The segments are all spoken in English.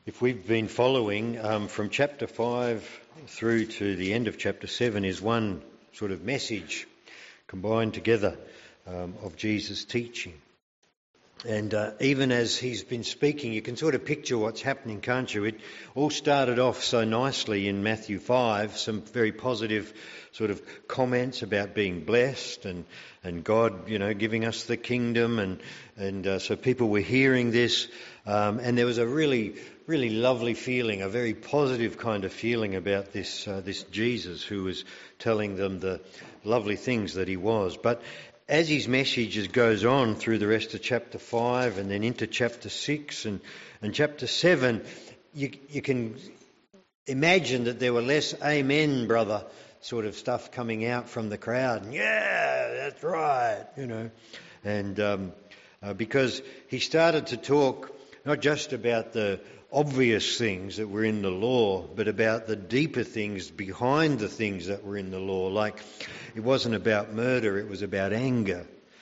If we've been following from chapter 5 through to the end of chapter 7 is one sort of message combined together of Jesus' teaching. And even as he's been speaking, you can sort of picture what's happening, can't you? It all started off so nicely in Matthew 5, some very positive sort of comments about being blessed and God, giving us the kingdom. And so people were hearing this. And there was a really lovely feeling, a very positive kind of feeling about this Jesus who was telling them the lovely things that he was. But as his message goes on through the rest of chapter 5 and then into chapter 6 and chapter 7, you can imagine that there were less amen, brother, sort of stuff coming out from the crowd. And, yeah, that's right, And because he started to talk not just about the obvious things that were in the law, but about the deeper things behind the things that were in the law. Like, it wasn't about murder, it was about anger.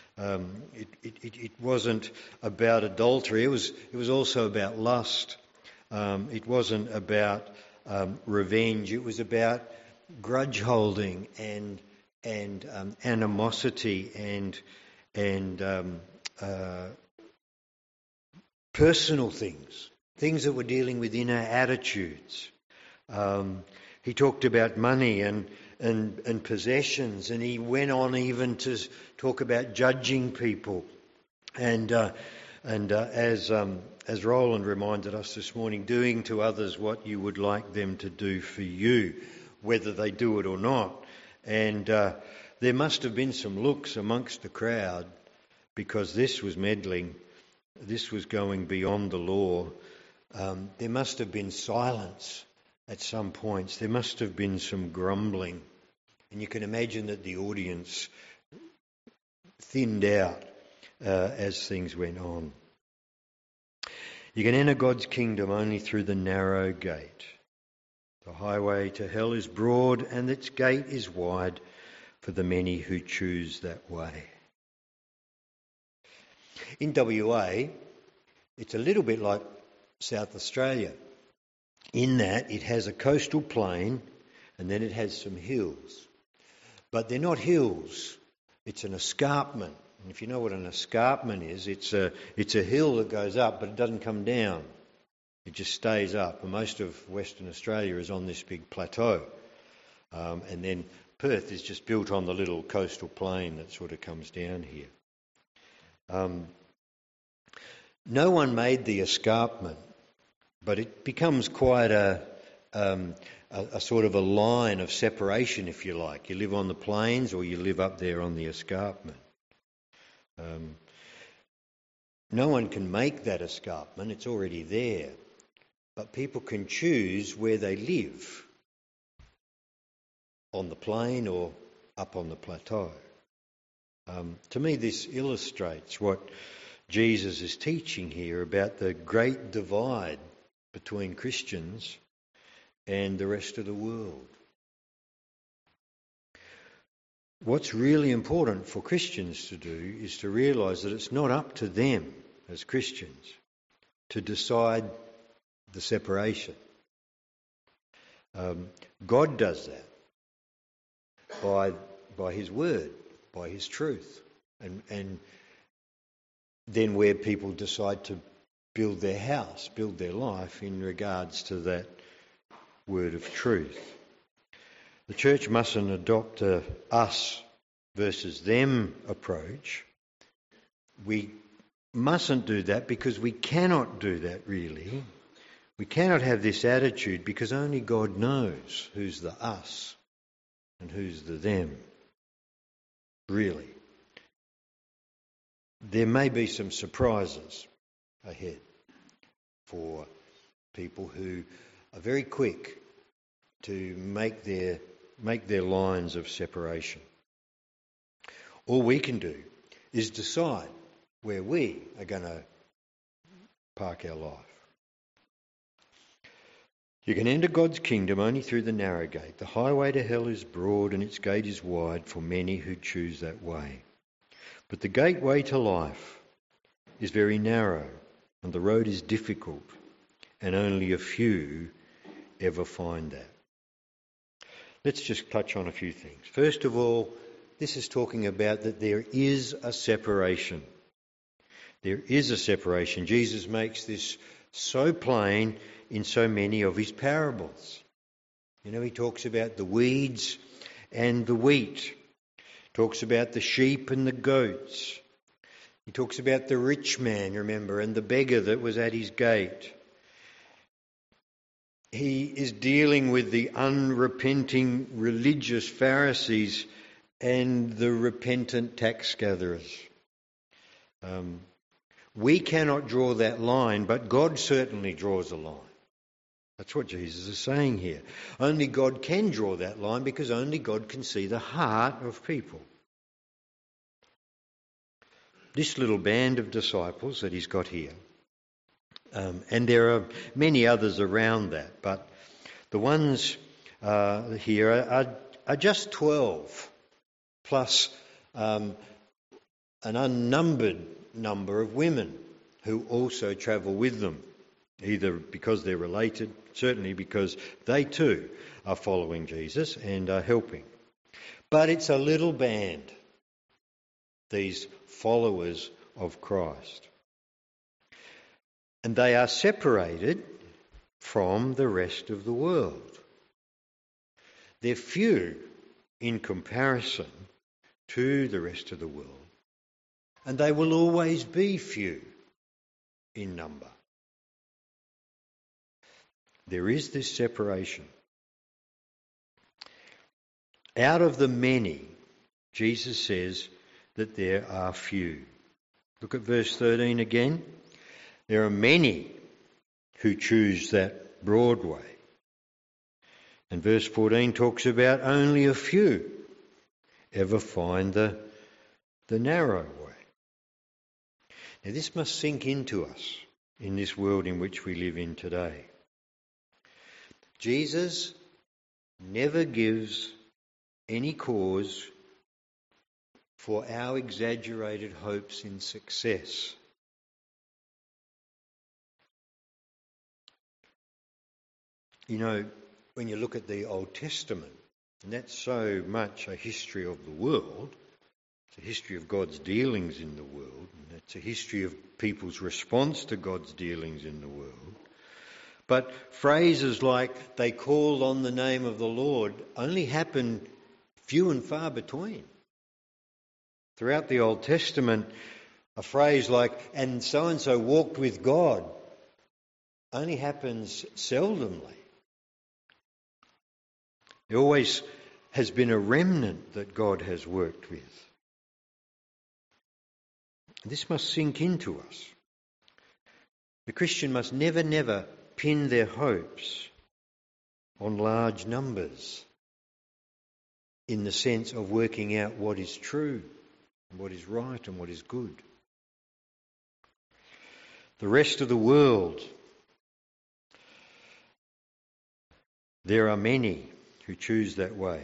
It wasn't about adultery, it was also about lust. It wasn't about revenge, it was about grudge holding and animosity and personal things that were dealing with inner attitudes. He talked about money and possessions, and he went on even to talk about judging people. And as Roland reminded us this morning, doing to others what you would like them to do for you, whether they do it or not. And there must have been some looks amongst the crowd, because this was meddling. This was going beyond the law. There must have been silence at some points. There must have been some grumbling. And you can imagine that the audience thinned out as things went on. You can enter God's kingdom only through the narrow gate. The highway to hell is broad and its gate is wide for the many who choose that way. In WA, it's a little bit like South Australia, in that it has a coastal plain and then it has some hills. But they're not hills, it's an escarpment. And if you know what an escarpment is, it's a hill that goes up but it doesn't come down. It just stays up. And most of Western Australia is on this big plateau. And then Perth is just built on the little coastal plain that sort of comes down here. No one made the escarpment, but it becomes quite a sort of a line of separation, if you like. You live on the plains or you live up there on the escarpment. No one can make that escarpment, it's already there. But people can choose where they live, on the plain or up on the plateau. To me, this illustrates what Jesus is teaching here about the great divide between Christians and the rest of the world. What's really important for Christians to do is to realise that it's not up to them as Christians to decide the separation. God does that by his word, by his truth, and then where people decide to build their house, build their life in regards to that word of truth. The church mustn't adopt a us versus them approach. We mustn't do that because we cannot do that really. We cannot have this attitude because only God knows who's the us and who's the them. Really. There may be some surprises ahead for people who are very quick to make their lines of separation. All we can do is decide where we are going to park our life. You can enter God's kingdom only through the narrow gate. The highway to hell is broad and its gate is wide for many who choose that way. But the gateway to life is very narrow and the road is difficult and only a few ever find that. Let's just touch on a few things. First of all, this is talking about that there is a separation. There is a separation. Jesus makes this so plain in so many of his parables. You know, he talks about the weeds and the wheat. Talks about the sheep and the goats. He talks about the rich man, remember, and the beggar that was at his gate. He is dealing with the unrepenting religious Pharisees and the repentant tax gatherers. We cannot draw that line, but God certainly draws a line. That's what Jesus is saying here. Only God can draw that line because only God can see the heart of people. This little band of disciples that he's got here, and there are many others around that, but the ones here are just 12, plus an unnumbered number of women who also travel with them, either because they're related, certainly because they too are following Jesus and are helping. But it's a little band, these followers of Christ. And they are separated from the rest of the world. They're few in comparison to the rest of the world. And they will always be few in number. There is this separation. Out of the many, Jesus says that there are few. Look at verse 13 again. There are many who choose that broad way. And verse 14 talks about only a few ever find the narrow way. Now this must sink into us in this world in which we live in today. Jesus never gives any cause for our exaggerated hopes in success. You know, when you look at the Old Testament, and that's so much a history of the world, it's a history of God's dealings in the world, and it's a history of people's response to God's dealings in the world. But phrases like, they called on the name of the Lord, only happen few and far between. Throughout the Old Testament, a phrase like, and so walked with God, only happens seldomly. There always has been a remnant that God has worked with. This must sink into us. The Christian must never pin their hopes on large numbers in the sense of working out what is true, and what is right and what is good. The rest of the world, there are many who choose that way.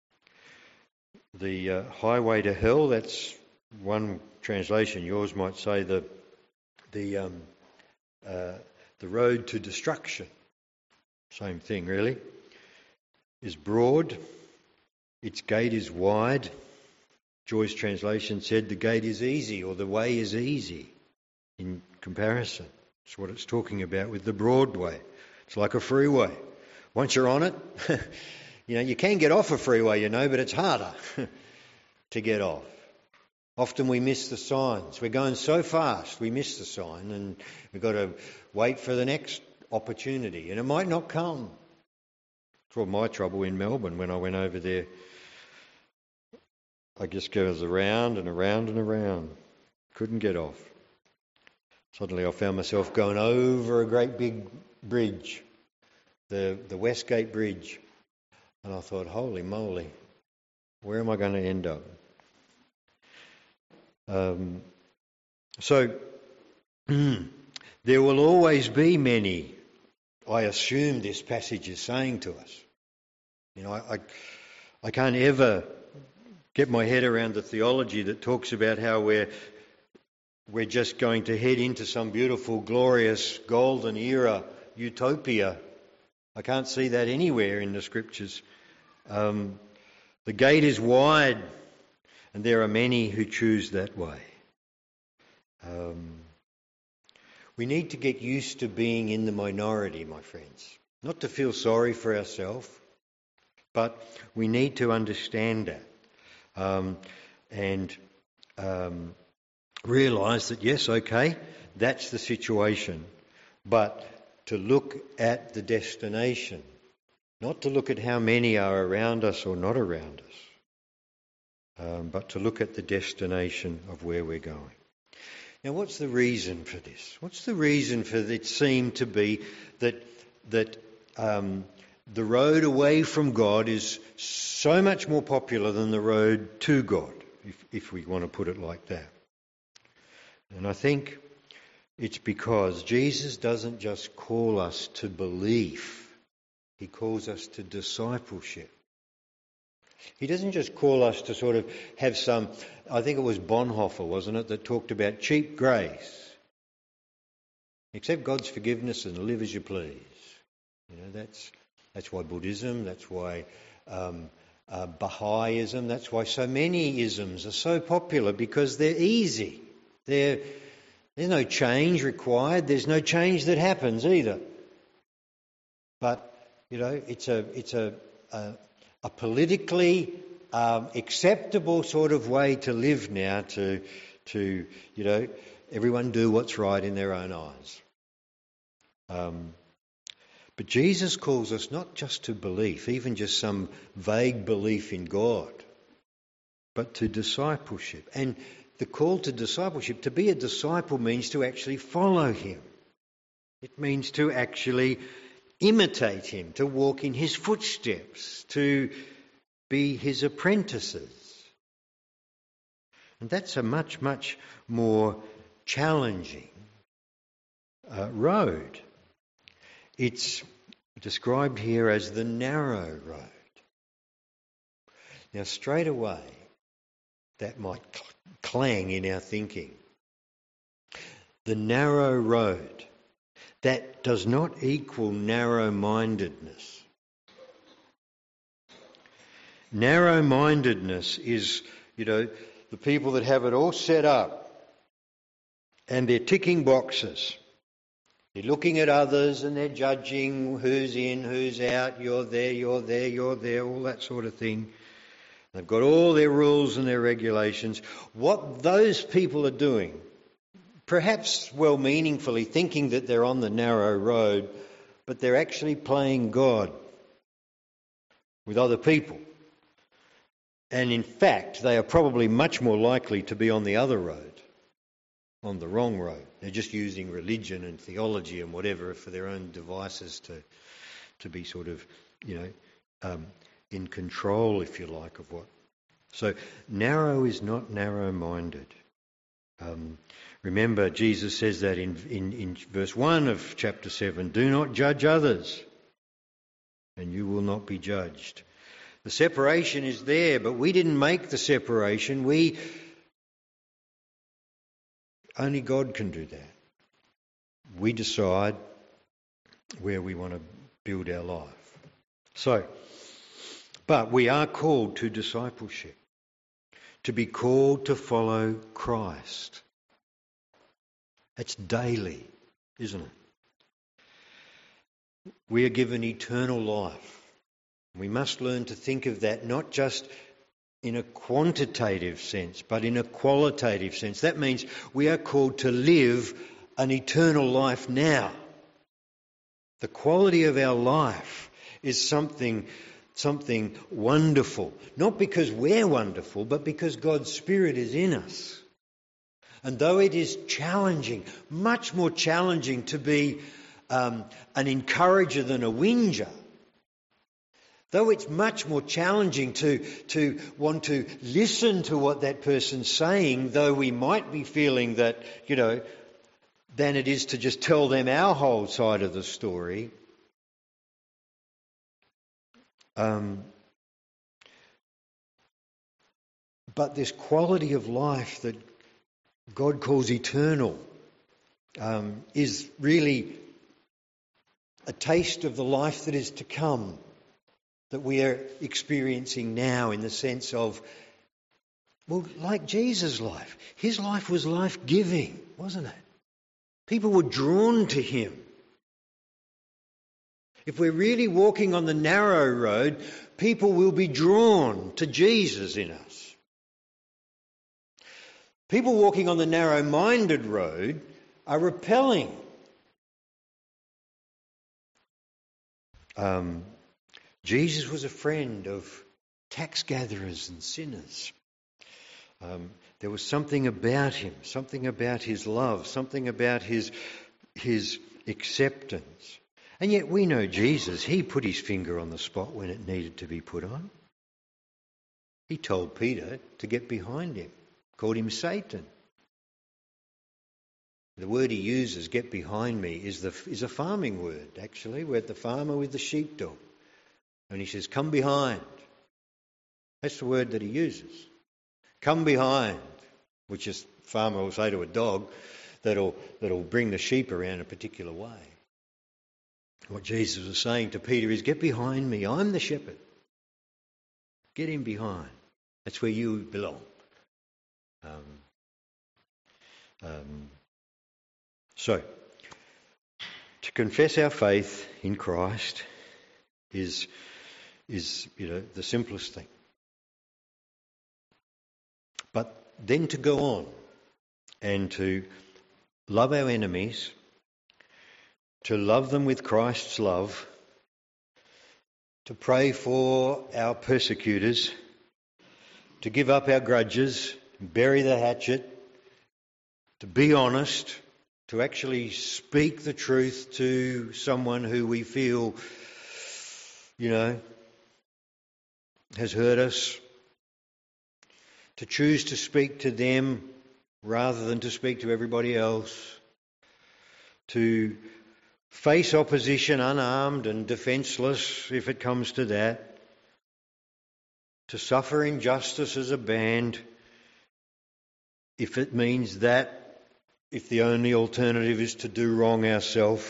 The highway to hell, that's one translation. Yours might say the road to destruction. Same thing, really. Is broad. Its gate is wide. Joy's translation said the gate is easy, or the way is easy in comparison. It's what it's talking about with the broad way. It's like a freeway. Once you're on it, you can get off a freeway, but it's harder to get off. Often we miss the signs. We're going so fast, we miss the sign, and we've got to wait for the next opportunity, and it might not come. It's all my trouble in Melbourne when I went over there. I just goes around and around and around. Couldn't get off. Suddenly I found myself going over a great big bridge, the Westgate Bridge. And I thought, holy moly, where am I going to end up? So there will always be many, I assume this passage is saying to us. I can't ever get my head around the theology that talks about how we're just going to head into some beautiful, glorious, golden era, utopia. I can't see that anywhere in the Scriptures. The gate is wide, and there are many who choose that way. We need to get used to being in the minority, my friends. Not to feel sorry for ourselves, but we need to understand that and realise that, yes, okay, that's the situation, but to look at the destination, not to look at how many are around us or not around us, but to look at the destination of where we're going. Now, what's the reason for this? What's the reason for it seem to be that the road away from God is so much more popular than the road to God, if we want to put it like that? And I think it's because Jesus doesn't just call us to belief, he calls us to discipleship. He doesn't just call us to sort of have some, I think it was Bonhoeffer, wasn't it, that talked about cheap grace. Accept God's forgiveness and live as you please. You know, that's why Buddhism, that's why Baha'ism, that's why so many isms are so popular, because they're easy. There's no change required. There's no change that happens either. But, you know, it's a politically acceptable sort of way to live now, to you know, everyone do what's right in their own eyes. But Jesus calls us not just to belief, even just some vague belief in God, but to discipleship. And the call to discipleship, to be a disciple, means to actually follow him. It means to actually imitate him, to walk in his footsteps, to be his apprentices. And that's a much, much more challenging road. It's described here as the narrow road. Now, straight away, that might clang in our thinking. The narrow road. That does not equal narrow-mindedness. Narrow-mindedness is, you know, the people that have it all set up and they're ticking boxes. They're looking at others and they're judging who's in, who's out, you're there, you're there, you're there, all that sort of thing. They've got all their rules and their regulations. What those people are doing, perhaps well-meaningfully, thinking that they're on the narrow road, but they're actually playing God with other people. And in fact, they are probably much more likely to be on the other road, on the wrong road. They're just using religion and theology and whatever for their own devices to be sort of, you know, in control, if you like, of what. So narrow is not narrow-minded. Remember, Jesus says that in verse 1 of chapter 7, do not judge others, and you will not be judged. The separation is there, but we didn't make the separation. Only God can do that. We decide where we want to build our life. So, but we are called to discipleship, to be called to follow Christ. It's daily, isn't it? We are given eternal life. We must learn to think of that not just in a quantitative sense, but in a qualitative sense. That means we are called to live an eternal life now. The quality of our life is something wonderful. Not because we're wonderful, but because God's Spirit is in us. And though it is challenging, much more challenging to be an encourager than a whinger, though it's much more challenging to want to listen to what that person's saying, though we might be feeling that, you know, than it is to just tell them our whole side of the story. But this quality of life that God calls eternal is really a taste of the life that is to come that we are experiencing now, in the sense of, well, like Jesus' life. His life was life-giving, wasn't it? People were drawn to him. If we're really walking on the narrow road, people will be drawn to Jesus in us. People walking on the narrow-minded road are repelling. Jesus was a friend of tax gatherers and sinners. There was something about him, something about his love, something about his acceptance. And yet we know Jesus, he put his finger on the spot when it needed to be put on. He told Peter to get behind him, called him Satan. The word he uses, get behind me, is a farming word, actually. We're at the farmer with the sheepdog. And he says, come behind. That's the word that he uses. Come behind, which is farmer will say to a dog that'll bring the sheep around a particular way. What Jesus was saying to Peter is, get behind me. I'm the shepherd. Get in behind. That's where you belong. So, to confess our faith in Christ is the simplest thing. But then to go on and to love our enemies, to love them with Christ's love, to pray for our persecutors, to give up our grudges, bury the hatchet, to be honest, to actually speak the truth to someone who we feel, has hurt us, to choose to speak to them rather than to speak to everybody else, to face opposition unarmed and defenceless if it comes to that, to suffer injustice as a band if it means that, if the only alternative is to do wrong ourselves,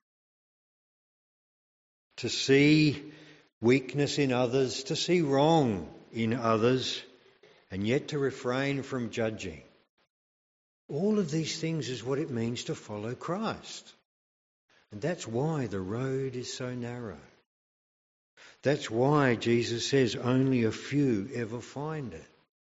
to see weakness in others, to see wrong in others, and yet to refrain from judging. All of these things is what it means to follow Christ. And that's why the road is so narrow. That's why Jesus says only a few ever find it.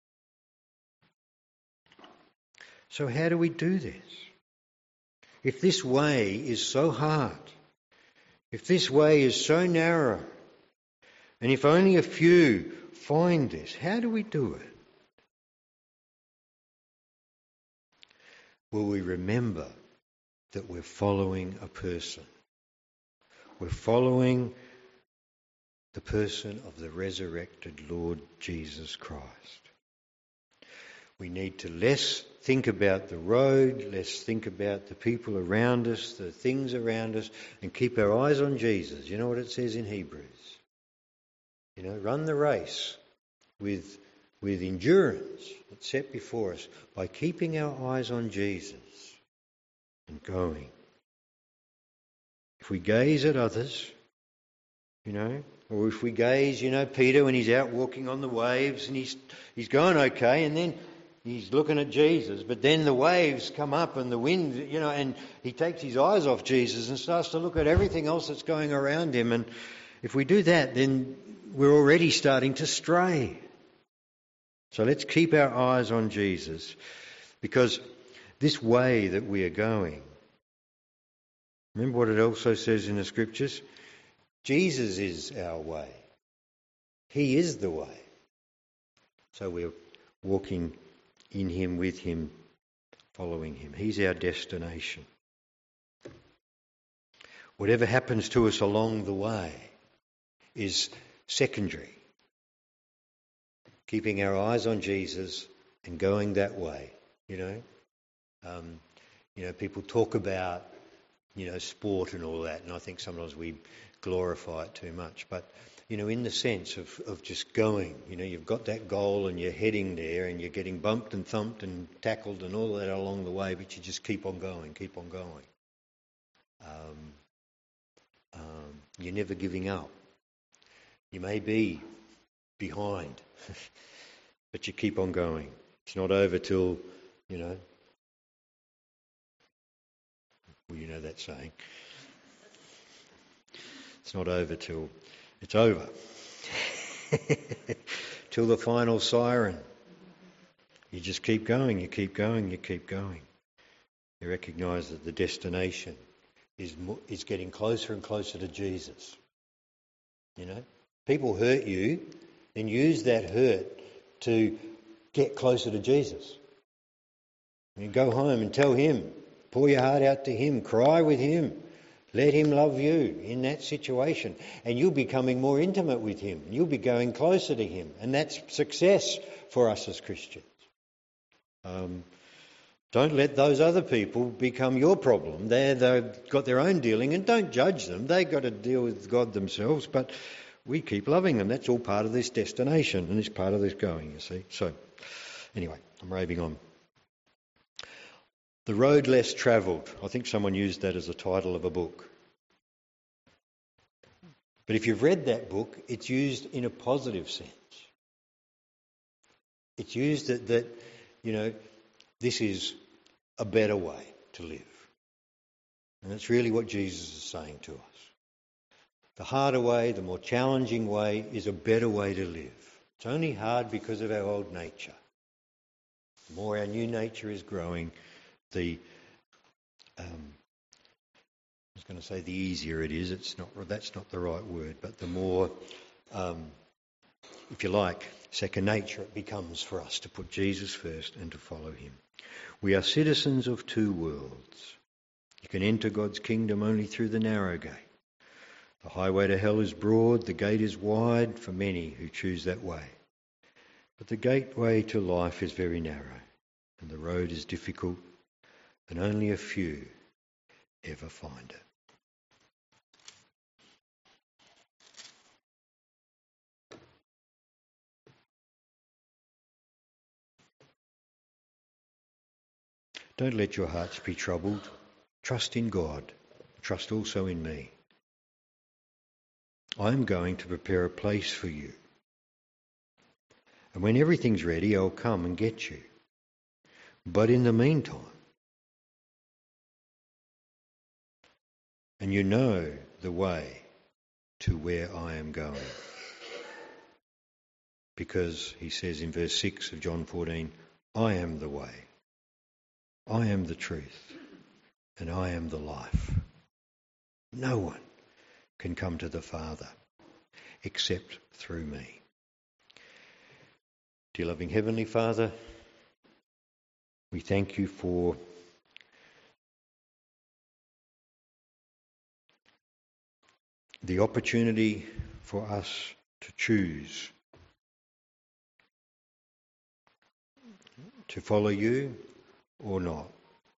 So how do we do this? If this way is so hard, if this way is so narrow, and if only a few find this, how do we do it? Well, we remember that we're following a person. We're following the person of the resurrected Lord Jesus Christ. We need to less think about the road, less think about the people around us, the things around us, and keep our eyes on Jesus. You know what it says in Hebrews? Run the race with endurance that's set before us by keeping our eyes on Jesus and going. If we gaze at others, or if we gaze, Peter when he's out walking on the waves and he's going okay, and then he's looking at Jesus, but then the waves come up and the wind, and he takes his eyes off Jesus and starts to look at everything else that's going around him. And if we do that, then we're already starting to stray. So let's keep our eyes on Jesus, because this way that we are going, remember what it also says in the scriptures? Jesus is our way. He is the way. So we're walking in him, with him, following him. He's our destination. Whatever happens to us along the way is secondary. Keeping our eyes on Jesus and going that way, people talk about, sport and all that, and I think sometimes we glorify it too much. But, in the sense of just going, you've got that goal and you're heading there and you're getting bumped and thumped and tackled and all that along the way, but you just keep on going. You're never giving up. You may be behind, but you keep on going. It's not over till, well, you know that saying. It's not over till it's over. Till the final siren. You just keep going, you keep going, you keep going. You recognise that the destination is getting closer and closer to Jesus. People hurt you, then use that hurt to get closer to Jesus. You go home and tell him, pour your heart out to him, cry with him, let him love you in that situation, and you'll be becoming more intimate with him, and you'll be going closer to him, and that's success for us as Christians. Don't let those other people become your problem. They've got their own dealing, and don't judge them. They've got to deal with God themselves, but we keep loving them. That's all part of this destination, and it's part of this going, you see. So, anyway, I'm raving on. The Road Less Travelled. I think someone used that as a title of a book. But if you've read that book, it's used in a positive sense. It's used that this is a better way to live. And that's really what Jesus is saying to us. The harder way, the more challenging way is a better way to live. It's only hard because of our old nature. The more our new nature is growing, the easier it is. That's not the right word, but the more, if you like, second nature it becomes for us to put Jesus first and to follow him. We are citizens of two worlds. You can enter God's kingdom only through the narrow gate. The highway to hell is broad, the gate is wide for many who choose that way. But the gateway to life is very narrow, and the road is difficult, and only a few ever find it. Don't let your hearts be troubled. Trust in God. Trust also in me. I am going to prepare a place for you. And when everything's ready, I'll come and get you. But in the meantime, and you know the way to where I am going. Because he says in verse 6 of John 14, I am the way, I am the truth, and I am the life. No one can come to the Father except through me. Dear loving Heavenly Father, we thank you for the opportunity for us to choose to follow you or not.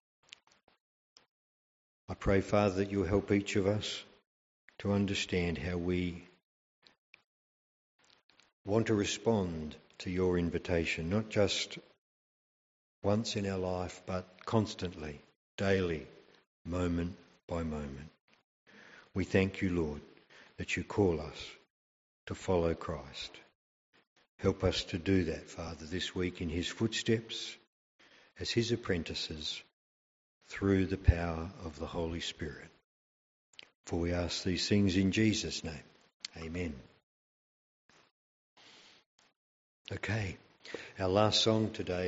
I pray, Father, that you'll help each of us to understand how we want to respond to your invitation, not just once in our life, but constantly, daily, moment by moment. We thank you, Lord, that you call us to follow Christ. Help us to do that, Father, this week in his footsteps as his apprentices through the power of the Holy Spirit. For we ask these things in Jesus' name. Amen. Okay, our last song today